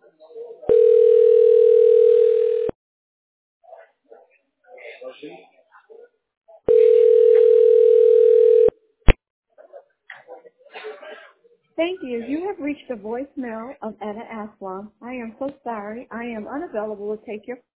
Thank you. You have reached the voicemail of Etta Aslam. I am so sorry. I am unavailable to take your